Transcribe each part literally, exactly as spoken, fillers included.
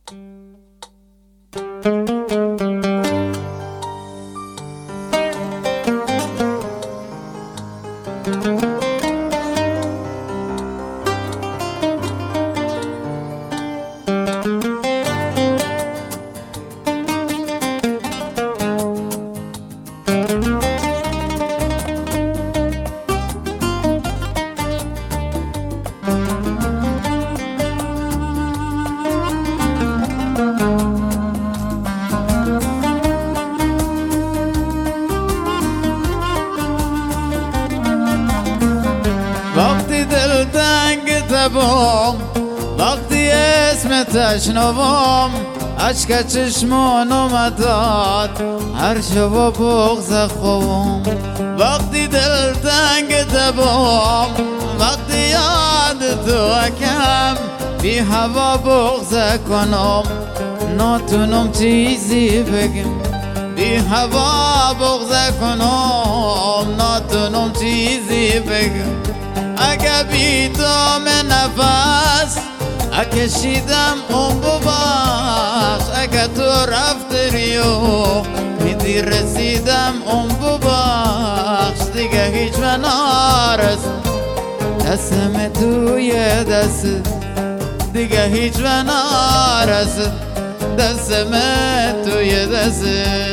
وقتی دل تنگ تبام، وقتی اسمت اشنوام، اشک چشمان اومداد هر شب بغض خوام. وقتی دل تنگ تبام، وقتی یاد تو اکم، بی هوا بغض کنم ناتونم چیزی بگم. بی هوا بغض کنم ناتونم چیزی بگم. اگه بی دام نفس اکشیدم اون ببخش. اگه تو رفتریو میدی رسیدم اون ببخش. دیگه هیچ من نرسم دستم توی دست. دیگه هیچ من نرسم دستم توی دست.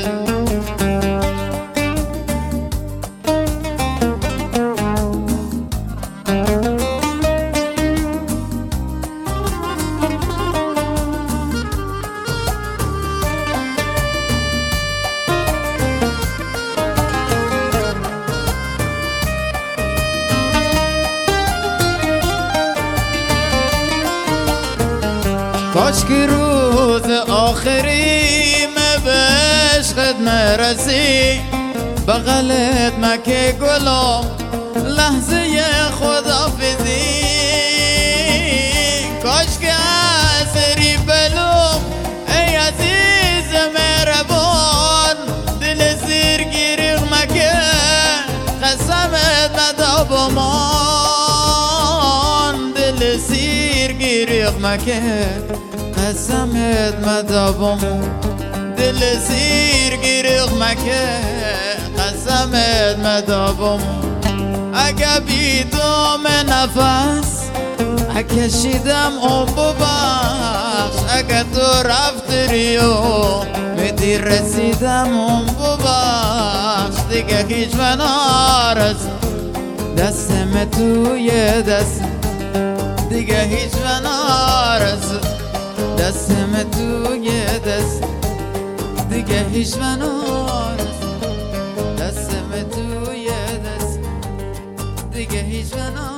کاش که روز آخری به عشقت نرسی، بغلت مکه گلم لحظه خدافزی. کاش که اسری بلوم ای عزیز مهربان، دل سیر گیریغ مکه قسمت مدابمان. دل سیر گیریغ مکه قسمت مدابم. دل سیر گیریغ مکه قسمت مدابم. اگه بی دام نفس اکشیدم اون ببخش. اگه تو رفتریو میدی رسیدم اون ببخش. دیگه هیچ من نرسم دستم توی دست. دیگه هیچ من نرسم دستم توی دست. دیگه هیچ من نرسم دستم توی دست. دیگه هیچ من